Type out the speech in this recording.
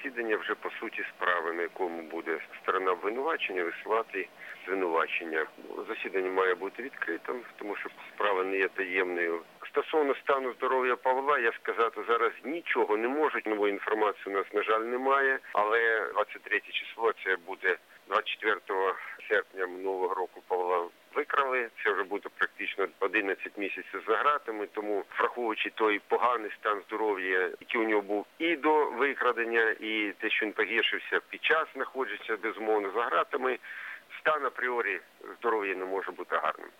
засідання вже по суті справи, на якому буде сторона обвинувачення висувати звинувачення. Засідання має бути відкритим, тому що справа не є таємною. Стосовно стану здоров'я Павла, я сказати зараз нічого не можу. Нової інформації у нас, на жаль, немає. Але 23 число, це буде 24 серпня минулого року Павла викрали. Це вже буде практично 11 місяців за ґратами. Тому, враховуючи той поганий стан здоров'я, який у нього був і до викрадення, і те, що він погіршився під час знаходження, безумовно, за ґратами, стан апріорі здоров'я не може бути гарним.